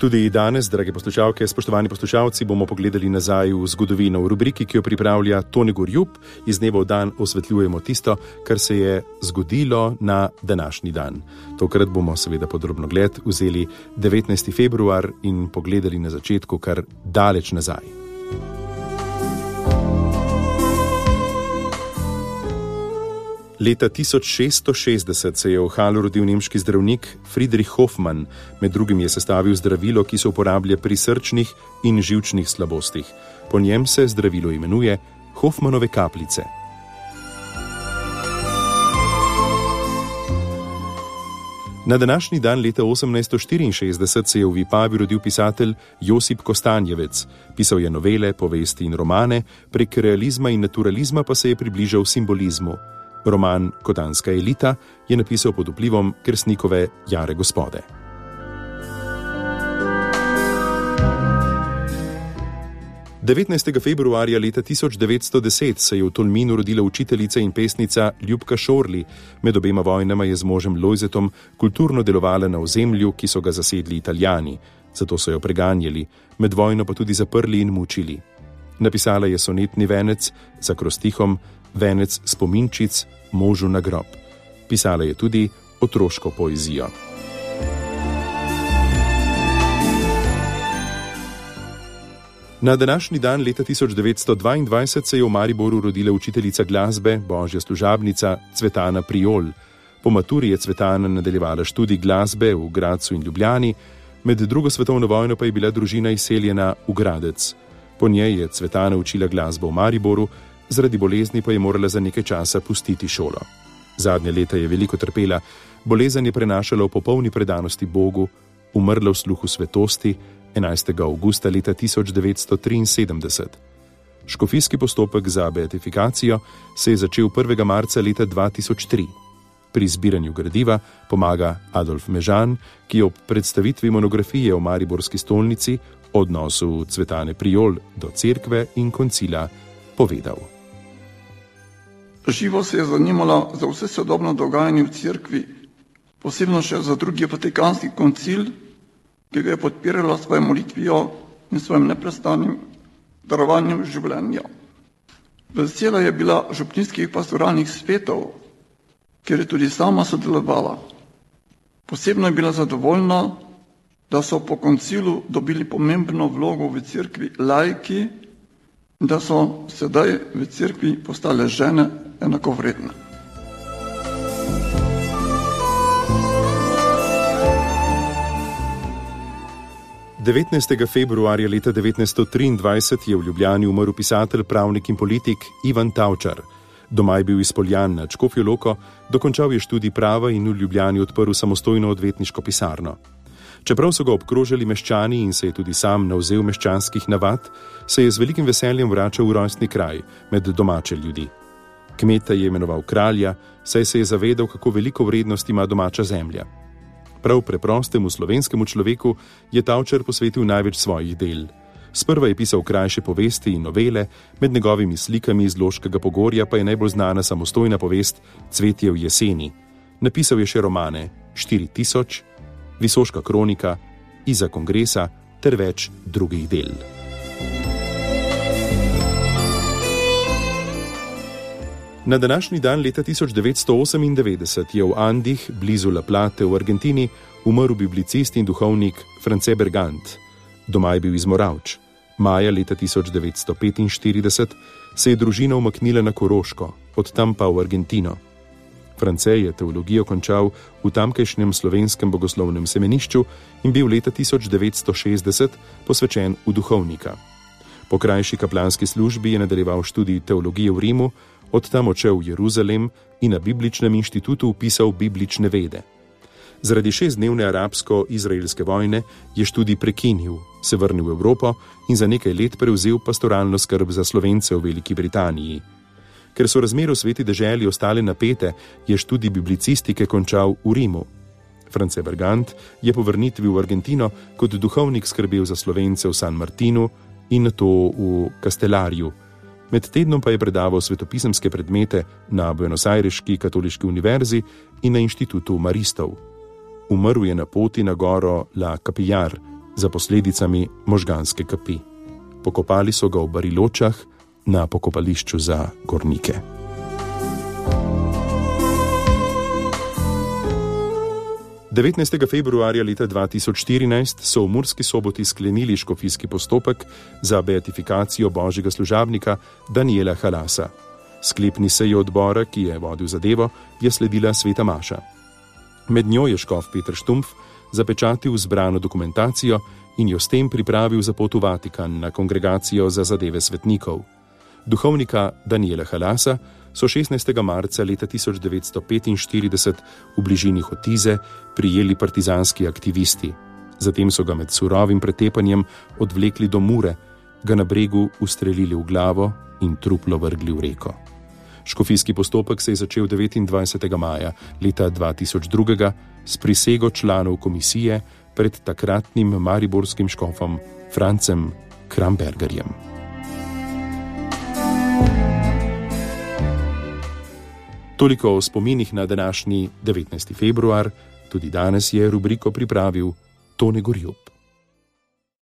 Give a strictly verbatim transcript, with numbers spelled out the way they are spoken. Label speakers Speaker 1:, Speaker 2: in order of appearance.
Speaker 1: Tudi danes, drage poslušalke, spoštovani poslušalci, bomo pogledali nazaj v zgodovino v rubriki, ki jo pripravlja Toni Gorjup. Iz dneva v dan osvetljujemo tisto, kar se je zgodilo na današnji dan. Tokrat bomo seveda podrobno gled vzeli devetnajsti februar in pogledali na začetku kar daleč nazaj. Leta tisoč šeststo šestdeset se je v Halu rodil nemški zdravnik Friedrich Hoffmann. Med drugim je sestavil zdravilo, ki se uporablja pri srčnih in živčnih slabostih. Po njem se zdravilo imenuje Hoffmannove kapljice. Na današnji dan leta osemnajststo štiriinšestdeset se je v Vipavi rodil pisatelj Josip Kostanjevec. Pisal je novele, povesti in romane, prek realizma in naturalizma pa se je približal simbolizmu. Roman Kodanska elita je napisal pod vplivom Kersnikove Jare gospode. devetnajstega februarja leta tisoč devetsto deset se je v Tolminu rodila učiteljica in pesnica Ljubka Šorli. Med obema vojnama je z možem Lojzetom kulturno delovala na ozemlju, ki so ga zasedli Italijani. Zato so jo preganjali, med vojno pa tudi zaprli in mučili. Napisala je sonetni venec z akrostihom Venec spominčic možu na grob. Pisala je tudi otroško poezijo. Na današnji dan leta tisoč devetsto dvaindvajset se je v Mariboru rodila učiteljica glasbe, božja služabnica Cvetana Priol. Po maturi je Cvetana nadaljevala študij glasbe v Gradcu in Ljubljani, med drugo svetovno vojno pa je bila družina izseljena v Gradec. Po njej je Cvetana učila glasbo v Mariboru, zaradi bolezni pa je morala za nekaj časa pustiti šolo. Zadnje leta je veliko trpela, bolezen je prenašala v popolni predanosti Bogu, umrla v sluhu svetosti enajstega avgusta leta tisoč devetsto triinsedemdeset. Škofijski postopek za beatifikacijo se je začel prvega marca leta dva tisoč tri. Pri zbiranju gradiva pomaga Adolf Mežan, ki je ob predstavitvi monografije o mariborski stolnici, odnosu Cvetane Priol do cerkve in koncila povedal.
Speaker 2: Živo se je zanimala za vse sodobno dogajanje v cerkvi, posebno še za drugi vatikanski koncil, ki ga je podpirala svojo molitvijo in svojim neprestanim darovanjem življenja. Vesela je bila župnijskih pastoralnih svetov, kjer je tudi sama sodelovala. Posebno je bila zadovoljna, da so po koncilu dobili pomembno vlogo v cerkvi laiki, da so sedaj v cerkvi postale žene enakovredne.
Speaker 1: devetnajstega februarja leta devetnajststo triindvajset je v Ljubljani umrl pisatelj, pravnik in politik Ivan Tavčar. Doma je bil izpoljan nad Škofjo Loko, dokončal je študij prava in v Ljubljani odprl samostojno odvetniško pisarno. Čeprav so ga obkrožali meščani in se je tudi sam navzel meščanskih navad, se je z velikim veseljem vračal v rojstni kraj, med domače ljudi. Kmeta je imenoval kralja, saj se je zavedal, kako veliko vrednost ima domača zemlja. Prav preprostemu slovenskemu človeku je Tavčar posvetil največ svojih del. Sprva je pisal krajše povesti in novele, med njegovimi slikami iz Loškega Pogorja pa je najbolj znana samostojna povest Cvetje v jeseni. Napisal je še romane Štiri tisoč, Visoška kronika, Iza kongresa ter več drugih del. Na današnji dan leta tisoč devetsto osemindevetdeset je v Andih, blizu La Plate v Argentini, umrl biblicist in duhovnik France Bergant. Doma je bil iz Moravč. Maja leta tisoč devetsto petinštirideset se je družina umaknila na Koroško, od tam pa v Argentino. France je teologijo končal v tamkajšnjem slovenskem bogoslovnem semenišču in bil leta tisoč devetsto šestdeset posvečen v duhovnika. Po krajši kaplanski službi je nadaljeval študij teologije v Rimu, od tam odšel v Jeruzalem in na Bibličnem inštitutu vpisal biblične vede. Zaradi šestdnevne arabsko-izraelske vojne je študij prekinil, se vrnil v Evropo in za nekaj let prevzel pastoralno skrb za Slovence v Veliki Britaniji. Ker so razmere v sveti deželi ostale napete, je študij biblicistike končal v Rimu. France Bergant je po vrnitvi v Argentino kot duhovnik skrbel za Slovence v San Martinu in nato v Castellarju. Med tednom pa je predaval svetopisemske predmete na Buenosajreški katoliški univerzi in na inštitutu Maristov. Umrl je na poti na goro La Capillar za posledicami možganske kapi. Pokopali so ga v Bariločah na pokopališču za gornike. devetnajstega februarja leta dva tisoč štirinajst so v Murski Soboti sklenili škofijski postopek za beatifikacijo božjega služabnika Daniela Halasa. Sklepni seji odbora, ki je vodil zadevo, je sledila sveta maša. Med njo je škof Peter Štumpf zapečatil zbrano dokumentacijo in jo s tem pripravil za pot v Vatikan na kongregacijo za zadeve svetnikov. Duhovnika Daniela Halasa so šestnajstega marca leta tisoč devetsto petinštirideset v bližini Hotize prijeli partizanski aktivisti. Zatem so ga med surovim pretepanjem odvlekli do Mure, ga na bregu ustrelili v glavo in truplo vrgli v reko. Škofijski postopek se je začel devetindvajsetega maja leta dva tisoč dva s prisego članov komisije pred takratnim mariborskim škofom Francem Krambergerjem. Toliko o spominih na današnji devetnajsti februar, tudi danes je rubriko pripravil Tone Gorjup.